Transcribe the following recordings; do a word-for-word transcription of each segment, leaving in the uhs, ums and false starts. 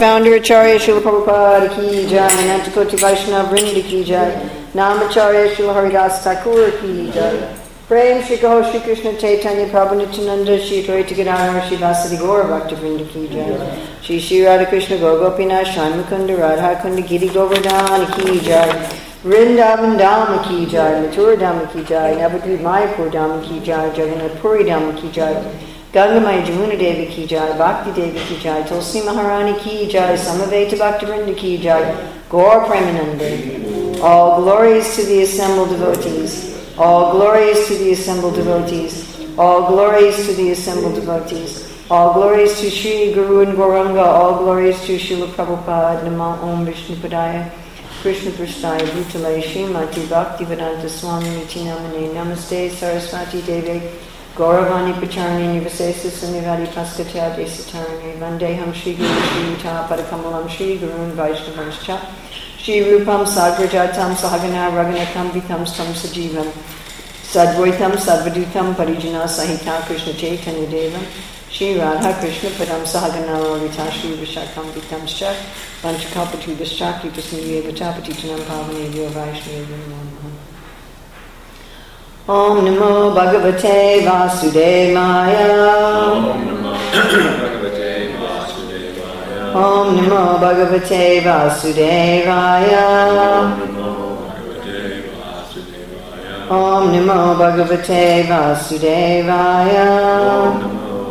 founder Acharya Srila Prabhupada ki jai, Anantakoti Vaishnava Vrinda ki jai, Namacharya Srila Haridas Thakur ki jai. Prem Shri Kaho Shri Krishna Chaitanya Prabhu Nityananda Shri Advaita Gadadhar Shri Vasadi Gaura Bhakta Vrinda ki jai, Shri Shri Radha Krishna Gopinath Shanmukunda Radha Kunda Giri Govardhana ki jai, Vrindavan Dhama ki jai, Mathura Dhama ki jai, Navadvip Mayapur Dhama ki jai, Jagannath Puri Dhama ki jai, Gangamaya Jamuna Devi ki jai, Bhakti Devi ki jai, Tulsi Maharani ki jai, Samaveta Bhakta Vrinda ki jai, Gaur Premanande. All glories to the assembled devotees. All glories to the assembled devotees. All glories to the assembled devotees. All glories to Sri Guru and Gauranga. All glories to Srila Prabhupada. Nama Om Vishnu Padaya. Krishna Prasthaya Bhutale Srimati Bhakti Vedanta Swami Niti Namane Namaste Saraswati Devi Gauravani Pacharni Nivasesa Sanivadi Paskatya Desatarani Vandeham Shri Guru Shri Yuta Padakamalam Shri Guru and Vaishnavanscha Shri Rupam Sagrajatam Sahagana Raghunatam Vitam Stam Sajivam Sadvaitam Sadvadutam Parijana Sahita Krishna Chaitanya Devam Shri Radha Krishna Padam Sahagana Ravita Shri Vishakam Vitam Shak Vanchakalpatu Vishakti Prasniye Vatapati Tanam Pavane Vyo Vaishnava Om Namo Bhagavate Vasudevaya Om Namo Bhagavate Vasudevaya Om Namo Bhagavate Vasudevaya Om Namo Bhagavate Vasudevaya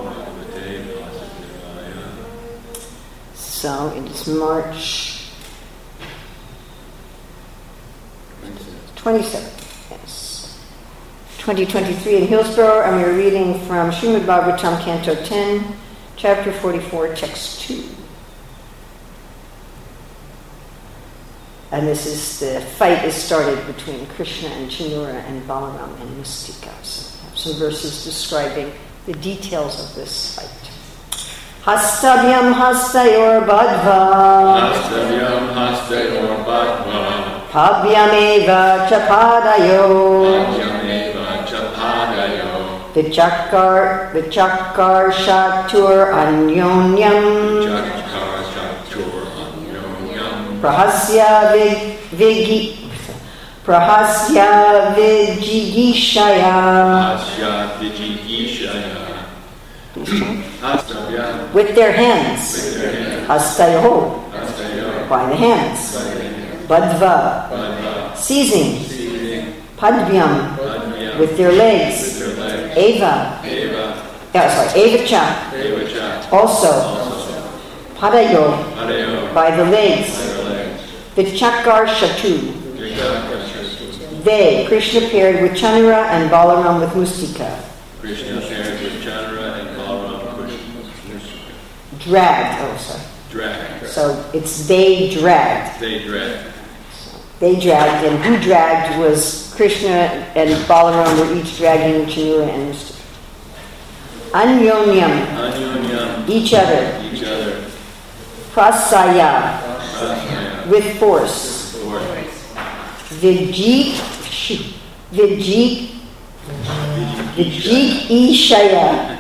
So it is March twenty-seventh, yes, twenty twenty-three in Hillsborough, and we are reading from Srimad Bhagavatam, Canto ten, Chapter forty-four, Text two. And this is the fight is started between Krishna and Chinura and Balaram and Mustika. So we have some verses describing the details of this fight. Hastavyam hastayor badva Hastavyam hastayor badva Pavyameva chapadayo Pavyameva chapadayo Vichakar Vichakar shatur anyonyam Vichakar shatur anyonyam Prahasya vig, vigi Prahasya vijigishaya Prahasya vijigishaya With their hands, hastayo, by the hands, badva, seizing, padvyam, with their legs, eva, yeah, sorry, evacha, also, padayo, by the legs, vichakar shatu, they, Krishna paired with Chanura and Balaram with Mustika. Krishna paired with Chanura and Balaram with Mustika. Dragged, oh sorry. Dragged. So it's they dragged. They dragged. So they dragged, and who dragged was Krishna and Balaram were each dragging Chanura and Mustika. Anyonyam. Anyonyam. Each other. Each other. Prasaya. Prasaya. With force. Force. Vijik. Vijik. Vijik Ishaya.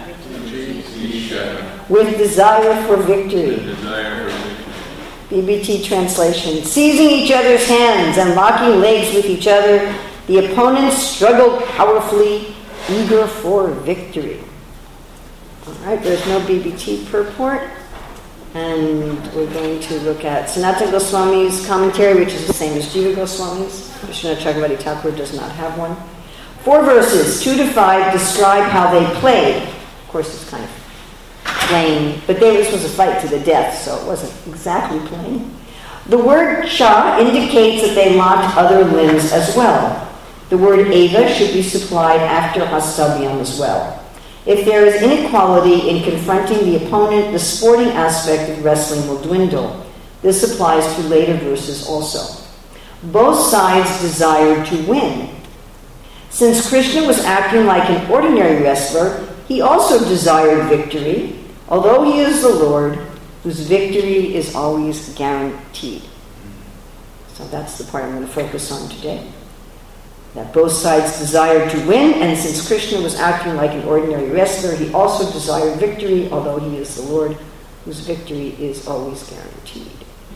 With desire for victory. Desire for victory. B B T translation. Seizing each other's hands and locking legs with each other, the opponents struggled powerfully, eager for victory. All right, there's no B B T purport. And we're going to look at Sanatana Goswami's commentary, which is the same as Jiva Goswami's. Vishwanath Chakravarti Thakur does not have one. Four verses, two to five, describe how they played. Of course, it's kind of plain, but this was a fight to the death, so it wasn't exactly plain. The word cha indicates that they locked other limbs as well. The word eva should be supplied after hastavyam as well. If there is inequality in confronting the opponent, the sporting aspect of wrestling will dwindle. This applies to later verses also. Both sides desired to win. Since Krishna was acting like an ordinary wrestler, he also desired victory, although he is the Lord, whose victory is always guaranteed. So that's the part I'm going to focus on today. That both sides desired to win, and since Krishna was acting like an ordinary wrestler, he also desired victory, although he is the Lord, whose victory is always guaranteed.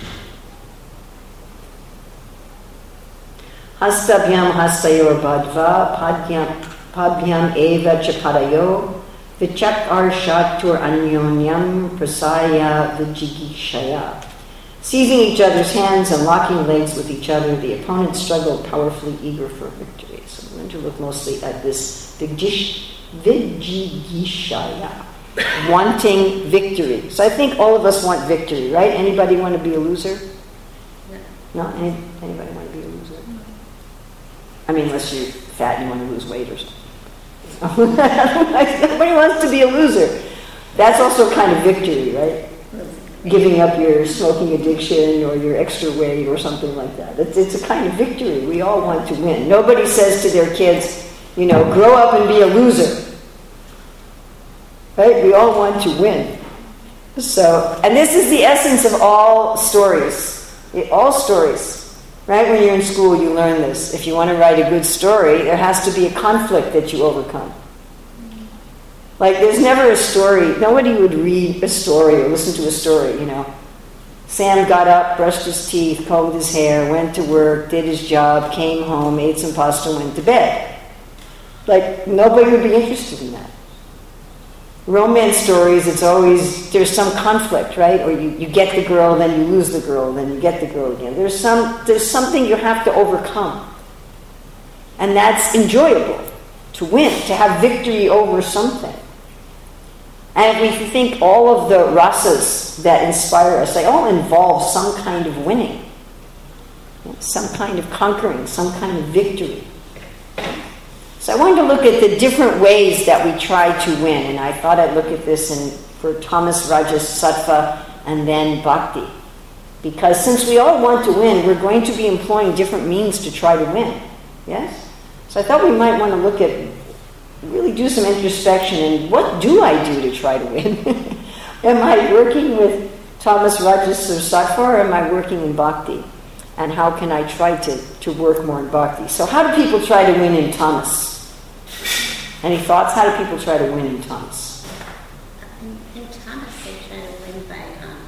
Hastabhyam hastayor badva padhyam padhyam eva chapadayo vichak arshatur anyonyam prasaya vijigishaya. Seizing each other's hands and locking legs with each other, the opponents struggled powerfully, eager for victory. So we're going to look mostly at this vijish, vijigishaya, wanting victory. So I think all of us want victory, right? Anybody want to be a loser? No? Any, anybody want to be a loser? I mean, unless you're fat and you want to lose weight or something. Nobody wants to be a loser. That's also kind of victory, right? Giving up your smoking addiction or your extra weight or something like that. It's, it's a kind of victory. We all want to win. Nobody says to their kids, you know, grow up and be a loser. Right? We all want to win. So, and this is the essence of all stories. All stories. Right? When you're in school, you learn this. If you want to write a good story, there has to be a conflict that you overcome. Like, there's never a story. Nobody would read a story or listen to a story, you know. Sam got up, brushed his teeth, combed his hair, went to work, did his job, came home, ate some pasta, went to bed. Like, nobody would be interested in that. Romance stories, it's always, there's some conflict, right? Or you, you get the girl, then you lose the girl, then you get the girl again. There's some there's something you have to overcome. And that's enjoyable, to win, to have victory over something. And if we think all of the rasas that inspire us, they all involve some kind of winning, some kind of conquering, some kind of victory. So I wanted to look at the different ways that we try to win, and I thought I'd look at this in, for Tamas, Rajas, Sattva, and then Bhakti. Because since we all want to win, we're going to be employing different means to try to win. Yes? So I thought we might want to look at, really do some introspection, and what do I do to try to win? Am I working with Tamas, Rajas, or Sattva, or am I working in Bhakti? And how can I try to, to work more in Bhakti? So how do people try to win in Tamas? Any thoughts? How do people try to win in Tamas? In, in Tamas, they try to win by, um,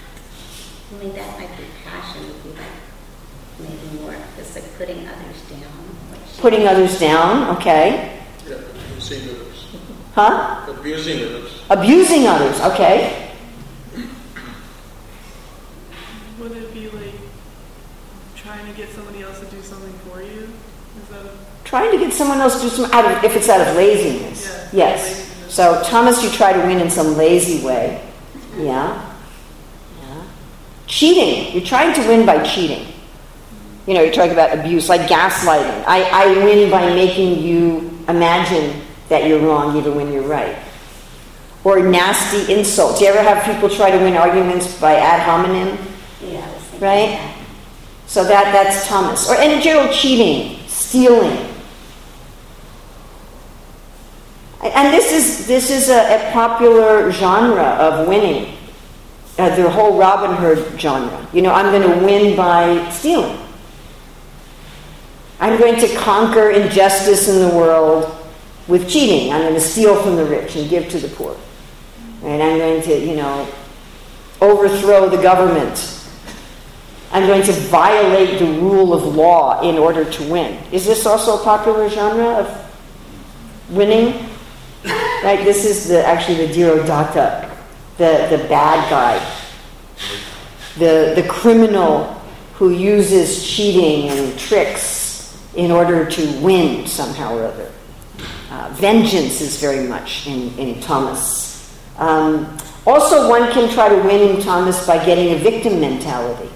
I mean, that might be passion, would be like maybe more, just like putting others down. Putting others down, okay. Yeah, abusing others. Huh? Abusing others. Abusing others, okay. Would it be like trying to get somebody else to do something for you? Is that a... Trying to get someone else to do some, out of, if it's out of laziness. Yeah, yes. Laziness. So Tamas, you try to win in some lazy way. Yeah. Yeah. Cheating. You're trying to win by cheating. You know, you're talking about abuse, like gaslighting. I, I win by making you imagine that you're wrong even when you're right. Or nasty insults. You ever have people try to win arguments by ad hominem? Yeah, I was thinking Right? that. So that, that's Tamas. Or in general, cheating, stealing. And this is this is a, a popular genre of winning. Uh, the whole Robin Hood genre. You know, I'm going to win by stealing. I'm going to conquer injustice in the world with cheating. I'm going to steal from the rich and give to the poor. And I'm going to, you know, overthrow the government. I'm going to violate the rule of law in order to win. Is this also a popular genre of winning? Right, this is the actually the Dhirodatta, the, the bad guy, the the criminal who uses cheating and tricks in order to win somehow or other. Uh, vengeance is very much in, in Tamas. Um, also, one can try to win in Tamas by getting a victim mentality.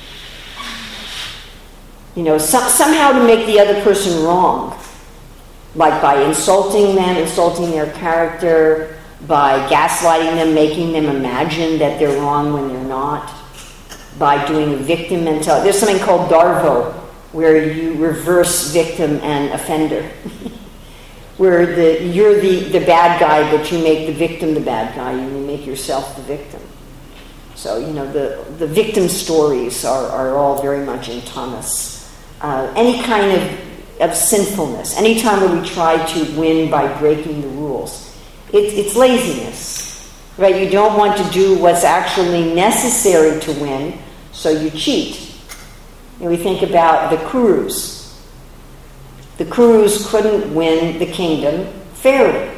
You know, some, somehow to make the other person wrong. Like by insulting them, insulting their character, by gaslighting them, making them imagine that they're wrong when they're not, by doing a victim mentality. There's something called Darvo, where you reverse victim and offender. Where the you're the, the bad guy, but you make the victim the bad guy, and you make yourself the victim. So, you know, the, the victim stories are, are all very much in Tamas. Uh, any kind of of sinfulness. Anytime that we try to win by breaking the rules, it, it's laziness. Right? You don't want to do what's actually necessary to win, so you cheat. And we think about the Kurus. The Kurus couldn't win the kingdom fairly.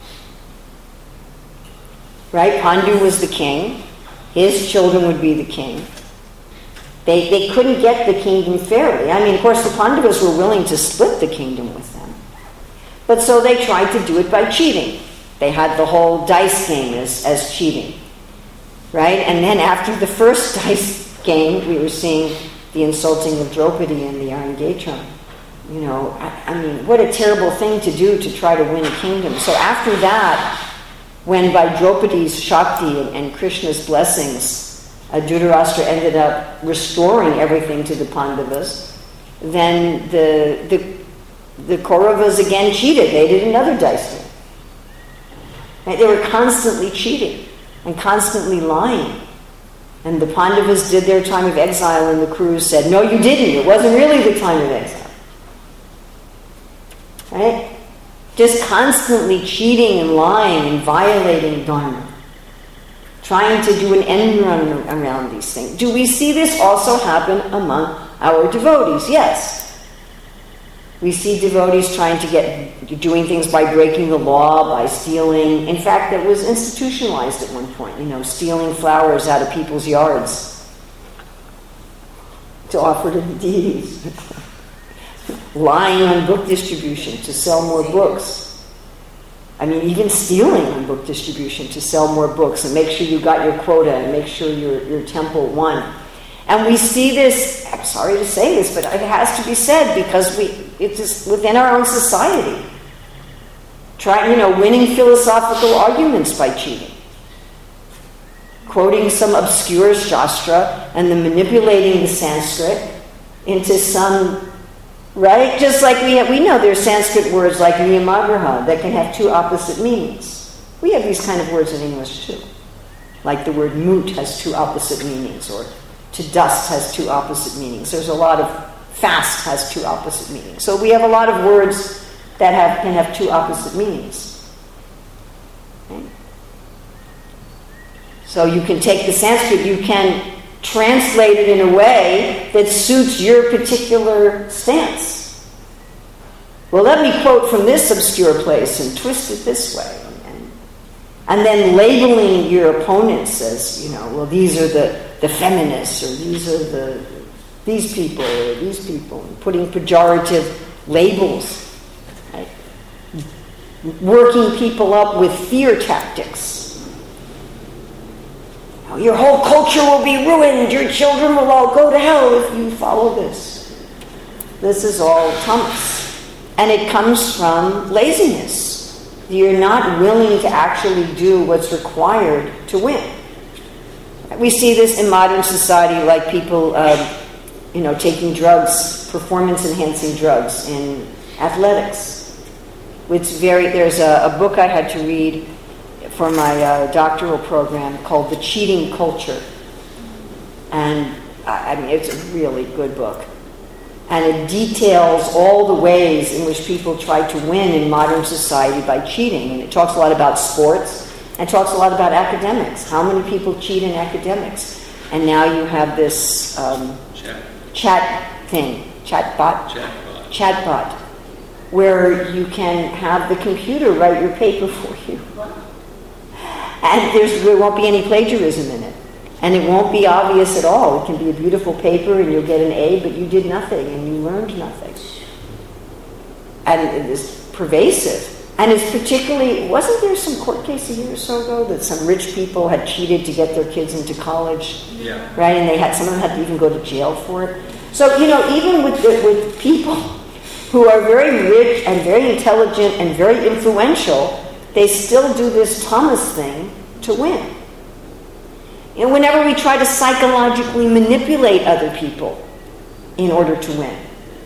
Right? Pandu was the king. His children would be the king. They, they couldn't get the kingdom fairly. I mean, of course, the Pandavas were willing to split the kingdom with them. But so they tried to do it by cheating. They had the whole dice game as, as cheating. Right? And then after the first dice game, we were seeing the insulting of Draupadi in the Iron Gatron. You know, I, I mean, what a terrible thing to do to try to win a kingdom. So after that, when by Draupadi's Shakti and, and Krishna's blessings, uh, Dhritarashtra ended up restoring everything to the Pandavas, then the, the, the Kauravas again cheated. They did another dice game. Right? They were constantly cheating and constantly lying. And the Pandavas did their time of exile, and the Kurus said, no, you didn't. It wasn't really the time of exile. Right? Just constantly cheating and lying and violating Dharma. Trying to do an end run around these things. Do we see this also happen among our devotees? Yes. We see devotees trying to get, doing things by breaking the law, by stealing. In fact, that was institutionalized at one point, you know, stealing flowers out of people's yards to offer to the deities. Lying on book distribution to sell more books. I mean, even stealing on book distribution to sell more books and make sure you got your quota and make sure your, your temple won. And we see this, I'm sorry to say this, but it has to be said because we it's just within our own society. Try, you know, winning philosophical arguments by cheating. Quoting some obscure shastra and then manipulating the Sanskrit into some, right? Just like we have, we know there's Sanskrit words like niyamagraha that can have two opposite meanings. We have these kind of words in English too. Like the word moot has two opposite meanings, or to dust has two opposite meanings. There's a lot of fast has two opposite meanings. So we have a lot of words that have can have two opposite meanings. Okay? So you can take the Sanskrit, you can translate it in a way that suits your particular stance. Well, let me quote from this obscure place and twist it this way. And, and then labeling your opponents as, you know, well, these are the, the feminists, or these are the these people, or these people, and putting pejorative labels. Right? Working people up with fear tactics. Your whole culture will be ruined. Your children will all go to hell if you follow this. This is all tamas. And it comes from laziness. You're not willing to actually do what's required to win. We see this in modern society, like people, uh, you know, taking drugs, performance-enhancing drugs in athletics. It's very. There's a, a book I had to read for my uh, doctoral program called The Cheating Culture. And, I mean, it's a really good book. And it details all the ways in which people try to win in modern society by cheating. And it talks a lot about sports, and talks a lot about academics. How many people cheat in academics? And now you have this um, Chat. chat thing, chatbot, Chatbot. chatbot, where you can have the computer write your paper for you. And there's, there won't be any plagiarism in it. And it won't be obvious at all. It can be a beautiful paper and you'll get an A, but you did nothing and you learned nothing. And it is pervasive. And it's particularly, wasn't there some court case a year or so ago that some rich people had cheated to get their kids into college? Yeah. Right? And they had, some of them had to even go to jail for it. So, you know, even with the, with people who are very rich and very intelligent and very influential, they still do this Thomas thing to win. You know, whenever we try to psychologically manipulate other people in order to win.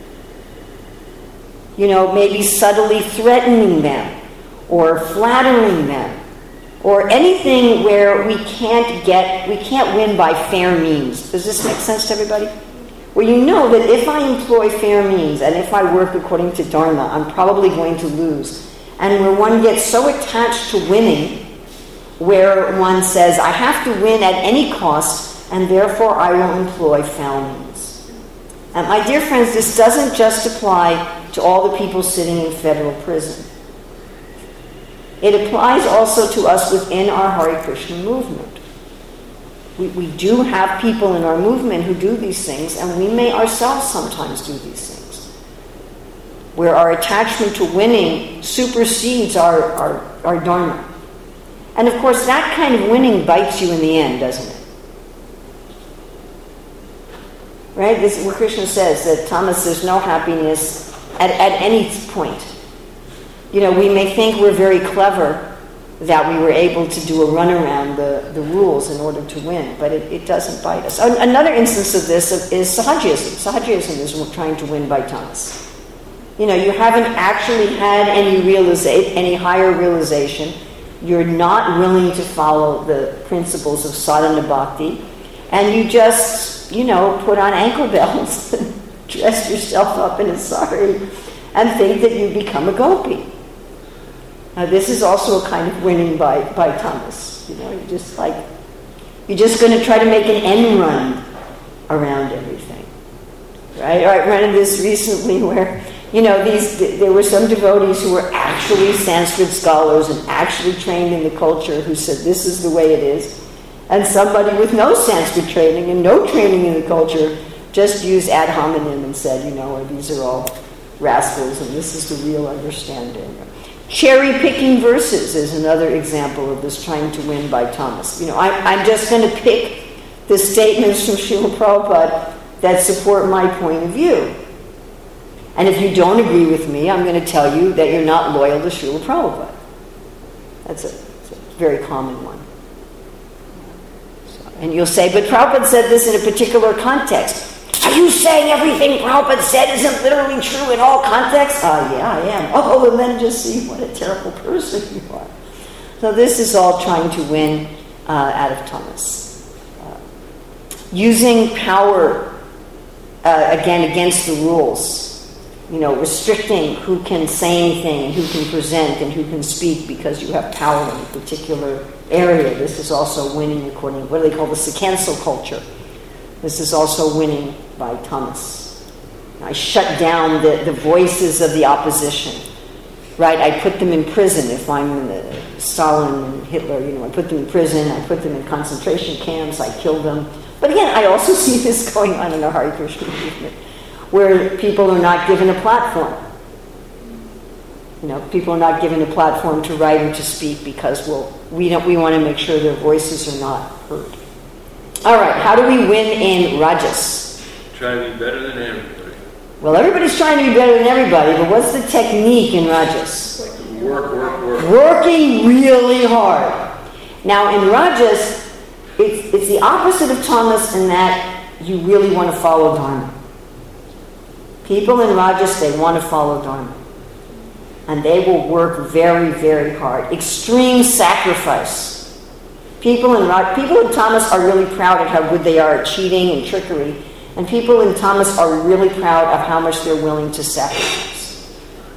You know, maybe subtly threatening them or flattering them or anything where we can't get, we can't win by fair means. Does this make sense to everybody? Where you know that if I employ fair means and if I work according to Dharma, I'm probably going to lose. And where one gets so attached to winning where one says, I have to win at any cost, and therefore I will employ foul means. And my dear friends, this doesn't just apply to all the people sitting in federal prison. It applies also to us within our Hare Krishna movement. We, we do have people in our movement who do these things, and we may ourselves sometimes do these things, where our attachment to winning supersedes our, our, our dharma. And of course, that kind of winning bites you in the end, doesn't it? Right? This is what Krishna says, that Thomas, there's no happiness at, at any point. You know, we may think we're very clever that we were able to do a run around the, the rules in order to win, but it, it doesn't bite us. Another instance of this is Sahajism. Sahajism is trying to win by Thomas. You know, you haven't actually had any realiza- any higher realization. You're not willing to follow the principles of sadhana bhakti, and you just, you know, put on ankle belts and dress yourself up in a sari and think that you become a gopi. Now, this is also a kind of winning by, by Thomas. You know, you're just like, you're just going to try to make an end run around everything. Right? I read this recently where, you know, these there were some devotees who were actually Sanskrit scholars and actually trained in the culture who said this is the way it is. And somebody with no Sanskrit training and no training in the culture just used ad hominem and said, you know, these are all rascals and this is the real understanding. Cherry-picking verses is another example of this trying to win by Thomas. You know, I, I'm just going to pick the statements from Srila Prabhupada that support my point of view. And if you don't agree with me, I'm going to tell you that you're not loyal to Srila Prabhupada. That's a, that's a very common one. So, and you'll say, but Prabhupada said this in a particular context. Are you saying everything Prabhupada said isn't literally true in all contexts? Ah, uh, yeah, I am. Oh, and then just see what a terrible person you are. So this is all trying to win uh, out of Thomas. Uh, using power, uh, again, against the rules. You know, restricting who can say anything and who can present and who can speak because you have power in a particular area. This is also winning according to what do they call the cancel culture. This is also winning by Thomas. I shut down the, the voices of the opposition. Right? I put them in prison if I'm the Stalin and Hitler. You know, I put them in prison. I put them in concentration camps. I kill them. But again, I also see this going on in the Hare Krishna movement, where people are not given a platform. You know, people are not given a platform to write or to speak because well, we don't. We want to make sure their voices are not heard. All right, how do we win in Rajas? Try to be better than everybody. Well, everybody's trying to be better than everybody, but what's the technique in Rajas? Work, work, work. Working really hard. Now, in Rajas, it's, it's the opposite of Thomas in that you really want to follow Dharma. People in Rajas, they want to follow Dharma. And they will work very, very hard. Extreme sacrifice. People in people in Thomas are really proud of how good they are at cheating and trickery, and people in Thomas are really proud of how much they're willing to sacrifice.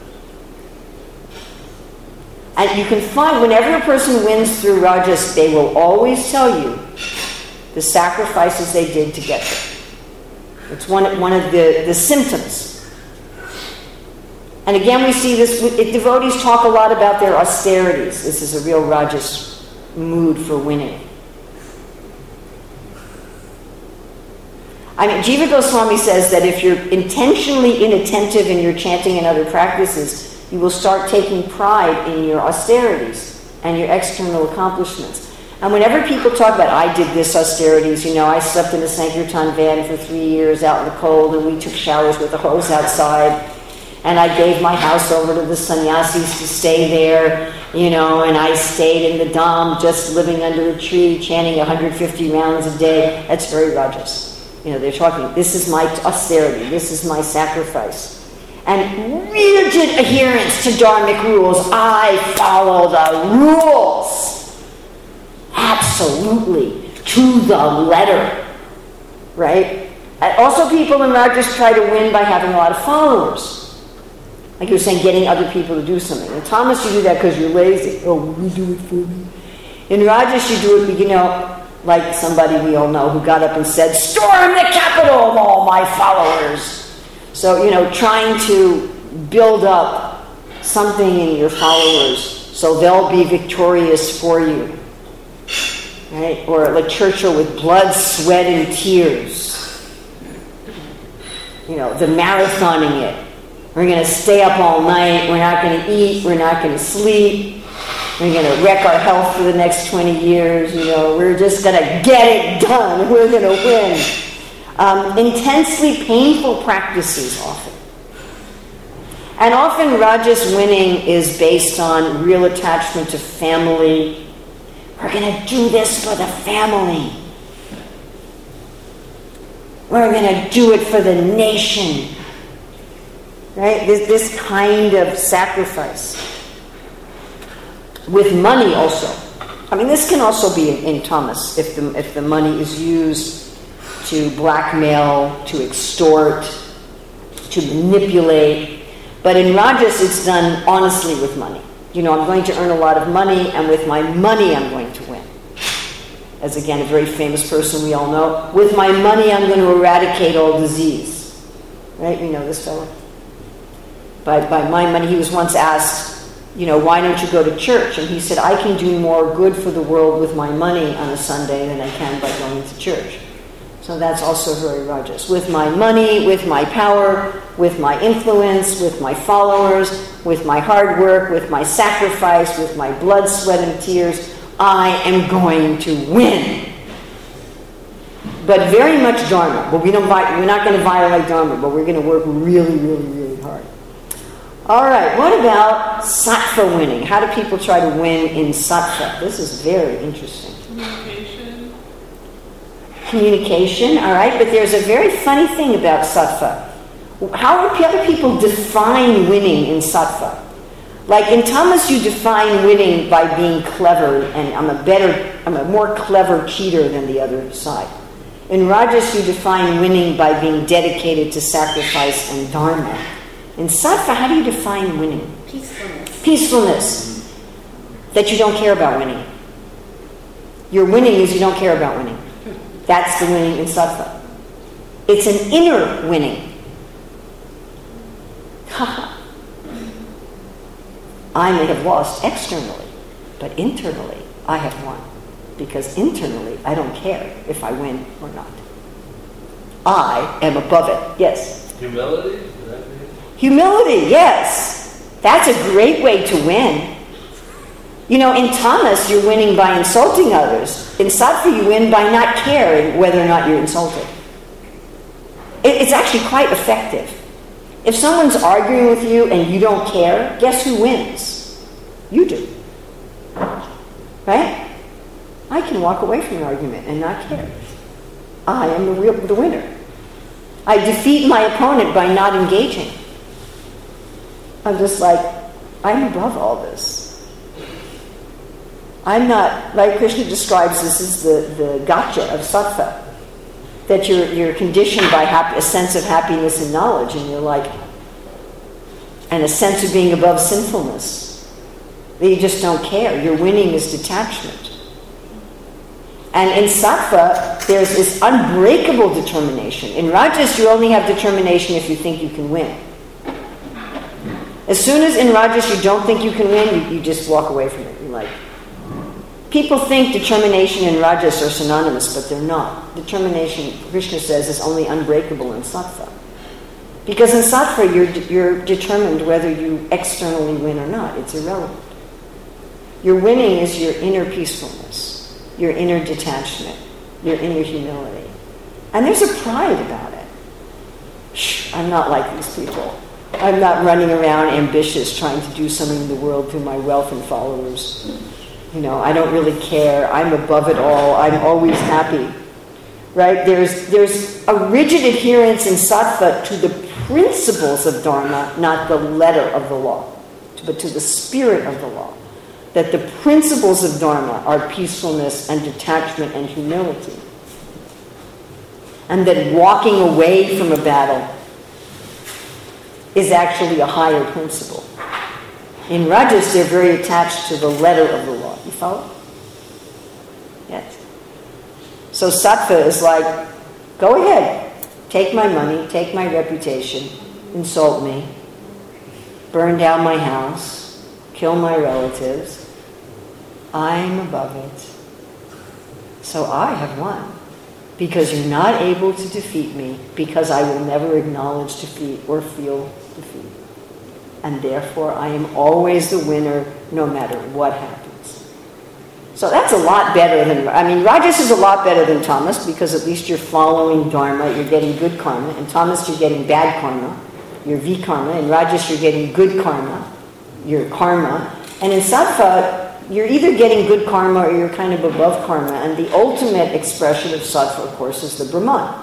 And you can find whenever a person wins through Rajas, they will always tell you the sacrifices they did to get there. It's one one of the, the symptoms. And again, we see this. Devotees talk a lot about their austerities. This is a real Rajas mood for winning. I mean, Jiva Goswami says that if you're intentionally inattentive in your chanting and other practices, you will start taking pride in your austerities and your external accomplishments. And whenever people talk about, I did this austerities, you know, I slept in a Sankirtan van for three years out in the cold, and we took showers with a hose outside, and I gave my house over to the sannyasis to stay there, you know, and I stayed in the Dham just living under a tree, chanting one hundred fifty rounds a day. That's very Rajas. You know, they're talking, this is my austerity, this is my sacrifice. And rigid adherence to dharmic rules. I follow the rules. Absolutely. To the letter. Right? And also people in Rajas try to win by having a lot of followers. Like you were saying, getting other people to do something. And Thomas, you do that because you're lazy. Oh, will you do it for me? In Rajas, you do it, you know, like somebody we all know who got up and said, "Storm the capital of all my followers." So, you know, trying to build up something in your followers so they'll be victorious for you. Right? Or like Churchill with blood, sweat, and tears. You know, the marathoning it. We're going to stay up all night. We're not going to eat. We're not going to sleep. We're going to wreck our health for the next twenty years. You know, we're just going to get it done. We're going to win. Um, intensely painful practices often. And often Rajas winning is based on real attachment to family. We're going to do this for the family. We're going to do it for the nation. Right? This, this kind of sacrifice. With money also. I mean, this can also be in, in Tamas if the, if the money is used to blackmail, to extort, to manipulate. But in Rajas, it's done honestly with money. You know, I'm going to earn a lot of money, and with my money, I'm going to win. As again, a very famous person we all know. With my money, I'm going to eradicate all disease. Right? You know this fellow? By, by my money, he was once asked, you know, why don't you go to church? And he said, I can do more good for the world with my money on a Sunday than I can by going to church. So that's also very Rajas. With my money, with my power, with my influence, with my followers, with my hard work, with my sacrifice, with my blood, sweat, and tears, I am going to win. But very much Dharma. But we don't, we're not going to violate Dharma, but we're going to work really, really, really hard. All right, what about sattva winning? How do people try to win in sattva? This is very interesting. Communication. Communication, all right, but there's a very funny thing about sattva. How do other people define winning in sattva? Like in Tamas, you define winning by being clever, and I'm a better, I'm a more clever cheater than the other side. In Rajas, you define winning by being dedicated to sacrifice and dharma. In sattva, how do you define winning? Peacefulness. Peacefulness. That you don't care about winning. Your winning is you don't care about winning. That's the winning in sattva. It's an inner winning. I may have lost externally, but internally I have won. Because internally I don't care if I win or not. I am above it. Yes? Humility? Is that it? Humility, yes. That's a great way to win. You know, in Tamas, you're winning by insulting others. In sattva, you win by not caring whether or not you're insulted. It, it's actually quite effective. If someone's arguing with you and you don't care, guess who wins? You do. Right? I can walk away from an argument and not care. I am the real the winner. I defeat my opponent by not engaging. I'm just like, I'm above all this. I'm not, like Krishna describes this as the, the gotcha of sattva. That you're, you're conditioned by happy, a sense of happiness and knowledge, and you're like, and a sense of being above sinfulness. That you just don't care. Your winning is detachment. And in sattva, there's this unbreakable determination. In rajas, you only have determination if you think you can win. As soon as in rajas you don't think you can win, you, you just walk away from it. You're like, people think determination and rajas are synonymous, but they're not. Determination, Krishna says, is only unbreakable in sattva. Because in sattva, you're, you're determined whether you externally win or not. It's irrelevant. Your winning is your inner peacefulness, your inner detachment, your inner humility. And there's a pride about it. Shh, I'm not like these people. I'm not running around ambitious trying to do something in the world through my wealth and followers. You know, I don't really care. I'm above it all. I'm always happy. Right? There's there's a rigid adherence in sattva to the principles of dharma, not the letter of the law, but to the spirit of the law. That the principles of dharma are peacefulness and detachment and humility. And that walking away from a battle is actually a higher principle. In rajas, they're very attached to the letter of the law. You follow? Yes. So sattva is like, go ahead, take my money, take my reputation, insult me, burn down my house, kill my relatives. I'm above it. So I have won. Because you're not able to defeat me, because I will never acknowledge defeat or feel defeat. And therefore I am always the winner no matter what happens. So that's a lot better than, I mean, Rajas is a lot better than Tamas, because at least you're following Dharma, you're getting good karma. In Tamas you're getting bad karma, your vikarma. In Rajas you're getting good karma, your karma. And in Sattva, you're either getting good karma or you're kind of above karma. And the ultimate expression of sattva, of course, is the Brahman.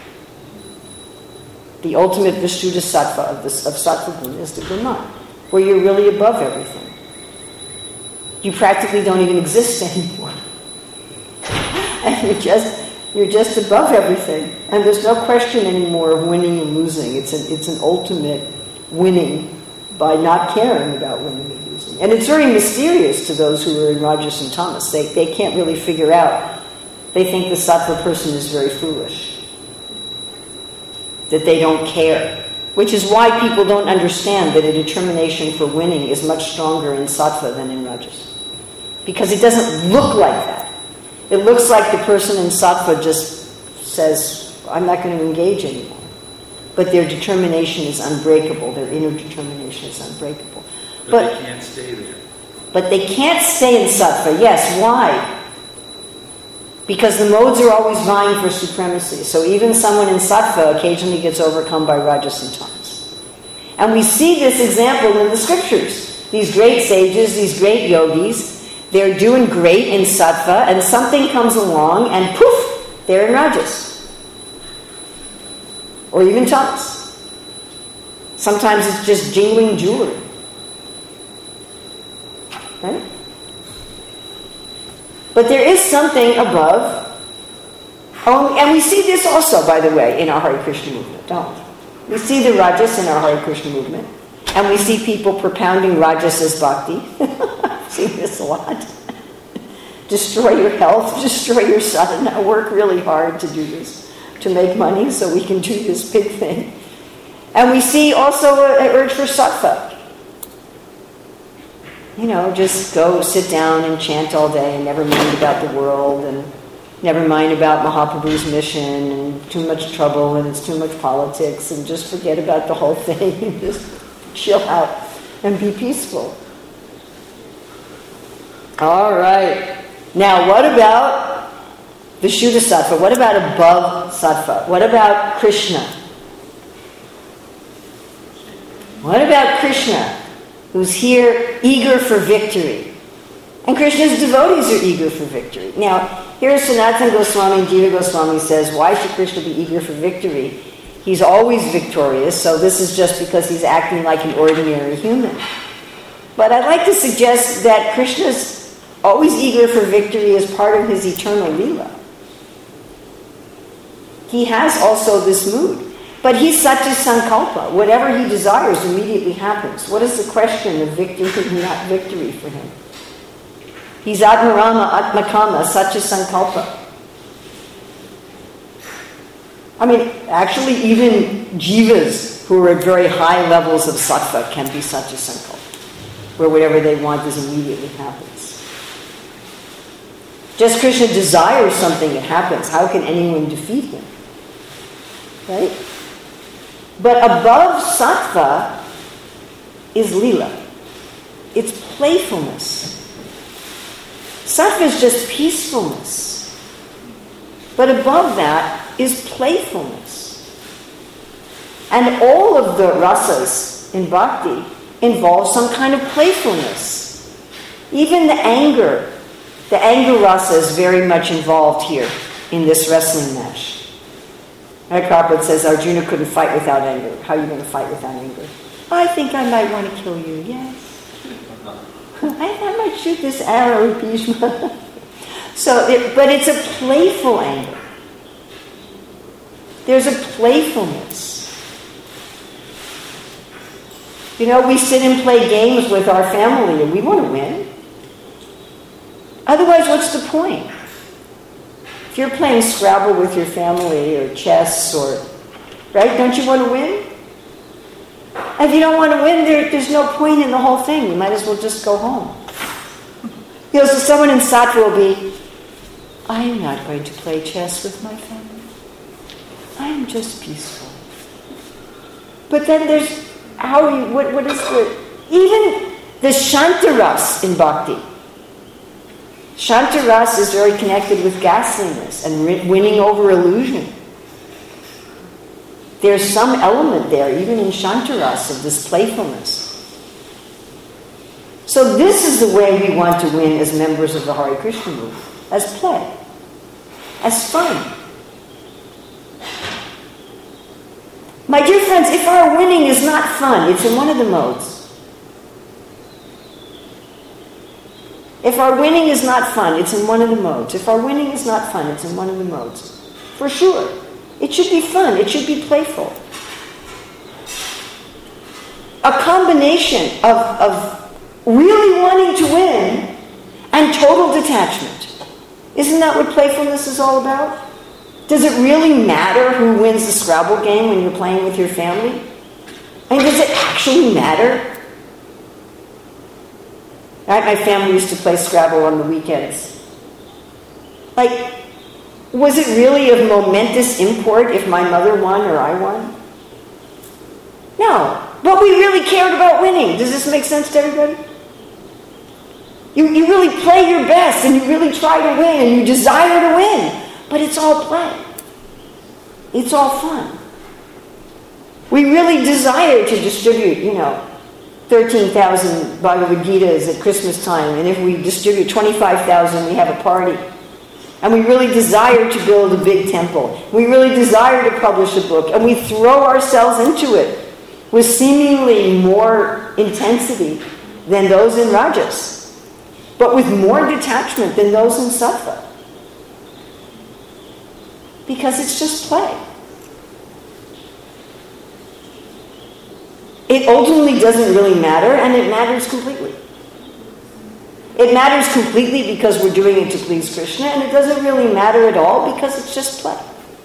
The ultimate Vishuddha sattva of, this, of sattva guna is the Brahman, where you're really above everything. You practically don't even exist anymore. And you're just, you're just above everything. And there's no question anymore of winning and losing. It's an, it's an ultimate winning by not caring about winning and losing. And it's very mysterious to those who are in Rajas and Tamas. They, they can't really figure out. They think the sattva person is very foolish, that they don't care. Which is why people don't understand that a determination for winning is much stronger in sattva than in Rajas. Because it doesn't look like that. It looks like the person in sattva just says, I'm not going to engage anymore. But their determination is unbreakable. Their inner determination is unbreakable. But, But, they can't stay there. but they can't stay in sattva. Yes, why? Because the modes are always vying for supremacy. So even someone in sattva occasionally gets overcome by rajas and tamas. And we see this example in the scriptures. These great sages, these great yogis, they're doing great in sattva, and something comes along and poof, they're in rajas. Or even tamas. Sometimes it's just jingling jewelry. Right? But there is something above. Oh, and we see this also, by the way, in our Hare Krishna movement, don't we? We see the rajas in our Hare Krishna movement. And we see people propounding rajas as bhakti. I've seen this a lot. Destroy your health, destroy your sadhana, work really hard to do this, to make money so we can do this big thing. And we see also an urge for sattva. You know, just go sit down and chant all day and never mind about the world and never mind about Mahaprabhu's mission and too much trouble and it's too much politics and just forget about the whole thing and just chill out and be peaceful. All right. Now, what about Vishuddha Sattva? What about above Sattva? What about Krishna? What about Krishna, who's here eager for victory? And Krishna's devotees are eager for victory. Now, here Sanatana Goswami and Jiva Goswami says, why should Krishna be eager for victory? He's always victorious, so this is just because he's acting like an ordinary human. But I'd like to suggest that Krishna's always eager for victory as part of his eternal Leela. He has also this mood. But he's Satya Sankalpa. Whatever he desires immediately happens. What is the question of victory and not victory for him? He's Atmarama, Atmakama, Satya Sankalpa. I mean, actually even jivas who are at very high levels of sattva can be Satya Sankalpa, where whatever they want is immediately happens. Just Krishna desires something, it happens. How can anyone defeat him? Right? But above sattva is lila. It's playfulness. Sattva is just peacefulness. But above that is playfulness. And all of the rasas in bhakti involve some kind of playfulness. Even the anger, the anger rasa is very much involved here in this wrestling match. Right, Prabhupada says Arjuna couldn't fight without anger. How are you going to fight without anger? I think I might want to kill you, yes. I, I might shoot this arrow, Bhishma. So, it, but it's a playful anger. There's a playfulness. You know, we sit and play games with our family and we want to win. Otherwise, what's the point? If you're playing Scrabble with your family or chess or, right, don't you want to win? And if you don't want to win, there, there's no point in the whole thing. You might as well just go home. You know, so someone in Sattva will be, I am not going to play chess with my family. I am just peaceful. But then there's, how are you, what, what is the, even the Shantaras in Bhakti. Shantaras is very connected with ghastliness and ri- winning over illusion. There's some element there, even in Shantaras, of this playfulness. So this is the way we want to win as members of the Hare Krishna movement, as play, as fun. My dear friends, if our winning is not fun, it's in one of the modes. If our winning is not fun, it's in one of the modes. If our winning is not fun, it's in one of the modes. For sure. It should be fun. It should be playful. A combination of, of really wanting to win and total detachment. Isn't that what playfulness is all about? Does it really matter who wins the Scrabble game when you're playing with your family? I mean, does it actually matter? Right? My family used to play Scrabble on the weekends. Like, was it really of momentous import if my mother won or I won? No. But we really cared about winning. Does this make sense to everybody? You, you really play your best and you really try to win and you desire to win. But it's all play. It's all fun. We really desire to distribute, you know, thirteen thousand Bhagavad Gitas at Christmas time, and if we distribute twenty-five thousand, we have a party. And we really desire to build a big temple. We really desire to publish a book, and we throw ourselves into it with seemingly more intensity than those in Rajas, but with more detachment than those in Sattva. Because it's just play. It ultimately doesn't really matter, and it matters completely. It matters completely because we're doing it to please Krishna, and it doesn't really matter at all because it's just play.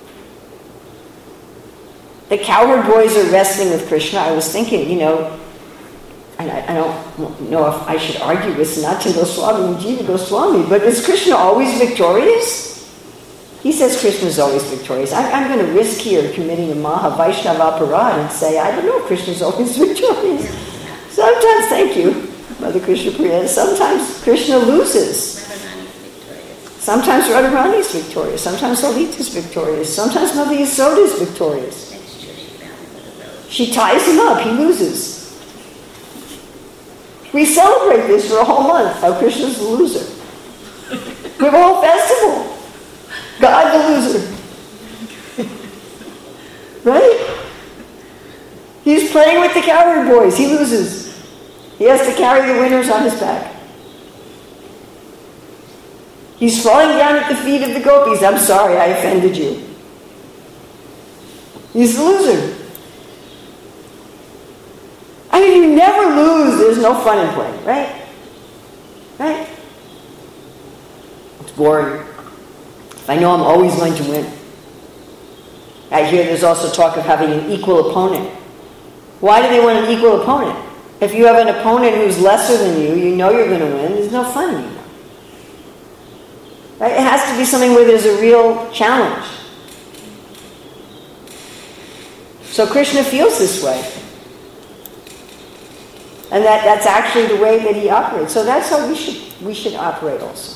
The cowherd boys are wrestling with Krishna. I was thinking, you know, and I, I don't know if I should argue with Sanatana Goswami and Jiva Goswami, but is Krishna always victorious? He says Krishna is always victorious. I, I'm going to risk here committing a Maha Vaishnava Aparad and say, I don't know if Krishna is always victorious. Sometimes, thank you, Mother Krishna Priya, sometimes Krishna loses. Radharani's victorious. Sometimes Radharani is victorious. Sometimes Lalita is victorious. Sometimes Mother Yasoda is victorious. That's true, she found him with a road. She ties him up. He loses. We celebrate this for a whole month, how Krishna's the loser. We have a whole festival. God the loser. Right? He's playing with the cowherd boys. He loses. He has to carry the winners on his back. He's falling down at the feet of the gopis. I'm sorry, I offended you. He's the loser. I mean, you never lose. There's no fun in playing, right? Right? It's boring. I know I'm always going to win. I hear there's also talk of having an equal opponent. Why do they want an equal opponent? If you have an opponent who's lesser than you, you know you're going to win, there's no fun anymore. Right? It has to be something where there's a real challenge. So Krishna feels this way. And that, that's actually the way that he operates. So that's how we should we should operate also.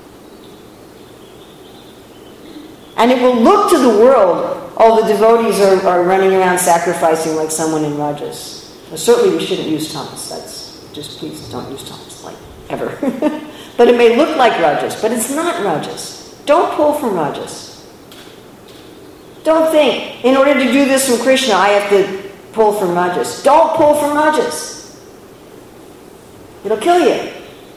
And it will look to the world, oh, the devotees are, are running around sacrificing like someone in Rajas. Well, certainly we shouldn't use Tamas. That's just, please don't use Tamas, like, ever. But it may look like Rajas, but it's not Rajas. Don't pull from Rajas. Don't think, in order to do this from Krishna, I have to pull from Rajas. Don't pull from Rajas. It'll kill you.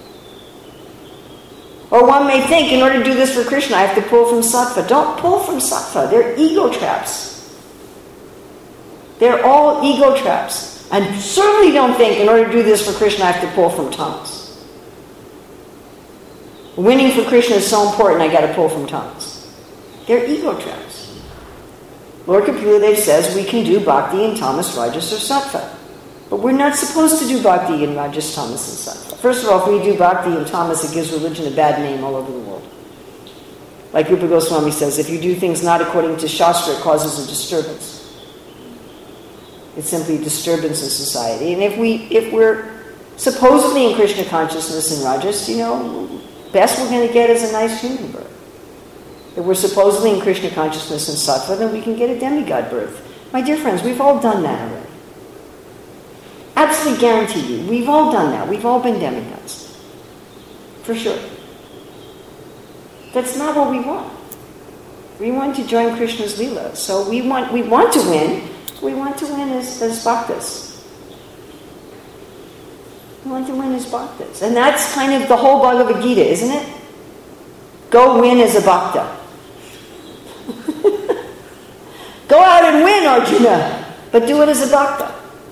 Or one may think, in order to do this for Krishna, I have to pull from Sattva. Don't pull from Sattva. They're ego traps. They're all ego traps. And certainly don't think, in order to do this for Krishna, I have to pull from Tamas. Winning for Krishna is so important, I got to pull from Tamas. They're ego traps. Lord Kapuladev says we can do bhakti in tamas, rajas, or sattva. But we're not supposed to do bhakti in rajas, tamas, and sattva. First of all, if we do bhakti in tamas, it gives religion a bad name all over the world. Like Rupa Goswami says, if you do things not according to Shastra, it causes a disturbance. It's simply a disturbance in society. And if, we, if we're supposedly in Krishna consciousness in rajas, you know, best we're going to get is a nice human birth. If we're supposedly in Krishna consciousness in sattva, then we can get a demigod birth. My dear friends, we've all done that already. Absolutely guarantee you, we've all done that. We've all been demigods. For sure. That's not what we want. We want to join Krishna's Leela. So we want we want to win. We want to win as, as bhaktas. We want to win as bhaktas. And that's kind of the whole Bhagavad Gita, isn't it? Go win as a bhakta. Go out and win, Arjuna, but do it as a bhakta.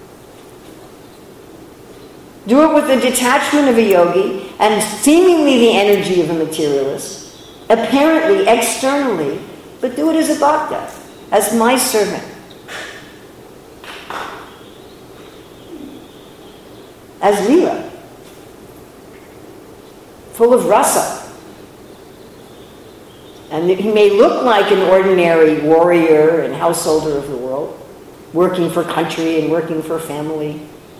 Do it with the detachment of a yogi and seemingly the energy of a materialist, apparently, externally, but do it as a bhakta, as my servant. As Leela, full of rasa. And he may look like an ordinary warrior and householder of the world, working for country and working for family.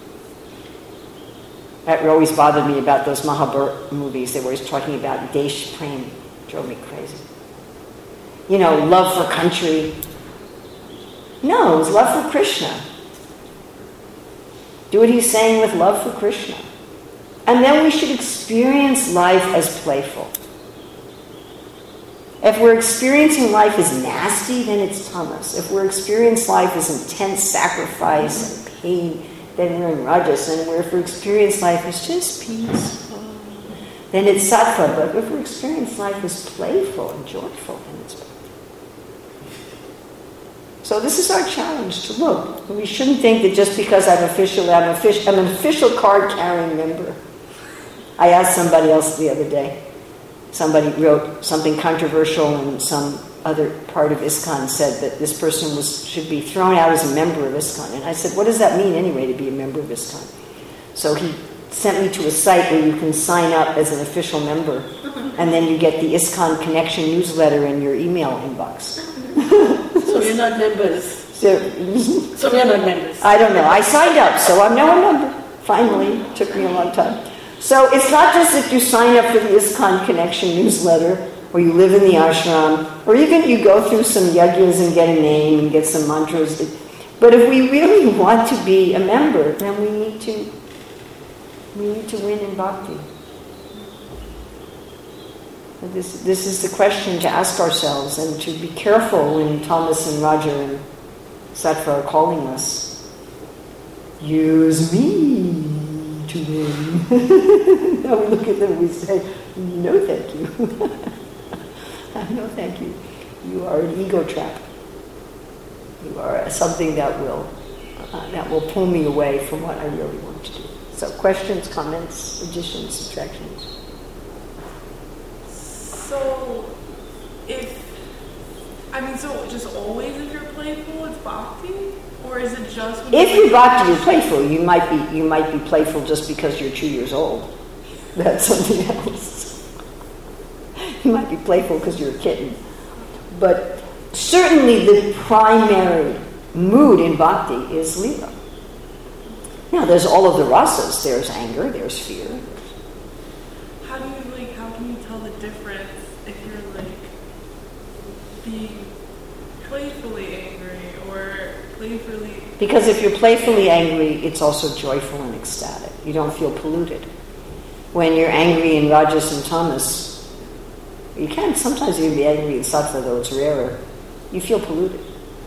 That always bothered me about those Mahabharata movies. They were always talking about Desh Prem. Drove me crazy. You know, love for country. No, it was love for Krishna. Do what he's saying with love for Krishna. And then we should experience life as playful. If we're experiencing life as nasty, then it's tamas. If we're experiencing life as intense sacrifice and pain, then we're in rajas. And if we experience life as just peaceful, then it's sattva. But if we experience life as playful and joyful, then it's bhakti. So this is our challenge to look. We shouldn't think that just because I'm official, I'm, official, I'm an official card-carrying member. I asked somebody else the other day. Somebody wrote something controversial in some other part of ISKCON, said that this person was should be thrown out as a member of ISKCON. And I said, what does that mean anyway, to be a member of ISKCON? So he sent me to a site where you can sign up as an official member, and then you get the ISKCON Connection newsletter in your email inbox. So you're not members. So, so we're not members. I don't know. I signed up, so I'm now a member. Finally, it took me a long time. So it's not just that you sign up for the ISKCON Connection newsletter, or you live in the ashram, or even you go through some yajnas and get a name and get some mantras. But if we really want to be a member, then we need to we need to win in bhakti. And this this is the question to ask ourselves, and to be careful when Tamas and Raja and Sattva are calling us. Use me to win. Now we look at them and we say, no thank you. No thank you. You are an ego trap. You are something that will uh, that will pull me away from what I really want to do. So questions, comments, additions, subtractions? So, if, I mean, so just always if you're playful, it's bhakti? Or is it just when If you're bhakti, you're playful. You might be you might be playful just because you're two years old. That's something else. You might be playful because you're a kitten. But certainly the primary mood in bhakti is lila. Now there's all of the rasas. There's anger, there's fear. How do you, like, how can you tell the difference if you're, like, being playfully angry or playfully... Because if you're playfully angry, it's also joyful and ecstatic. You don't feel polluted. When you're angry in rajas and tamas, you can sometimes even be angry in sattva, though it's rarer. You feel polluted.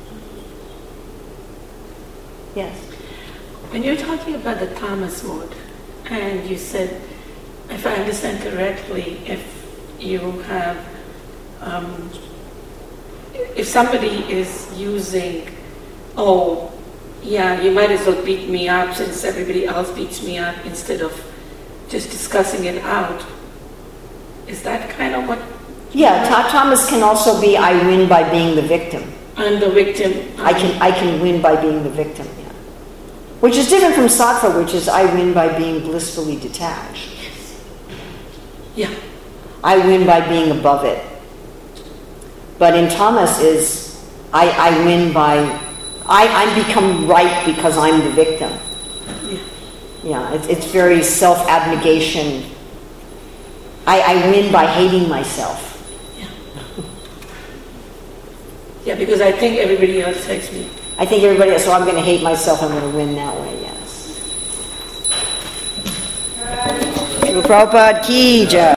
Yes? When you're talking about the tamas mode, and you said, if I understand correctly, if you have, um, if somebody is using, oh, yeah, you might as well beat me up since everybody else beats me up, instead of just discussing it out, is that kind of what Yeah, Ta- Thomas can also be I win by being the victim. I'm the victim. I can I can win by being the victim, yeah. Which is different from Sattva, which is I win by being blissfully detached. Yeah. I win by being above it. But in Tamas is I, I win by I, I become right because I'm the victim. Yeah. Yeah, it's it's very self-abnegation. I, I win by hating myself. Yeah, because I think everybody else hates me. I think everybody, so I'm going to hate myself, I'm going to win that way, yes. Srila Prabhupada ki jai.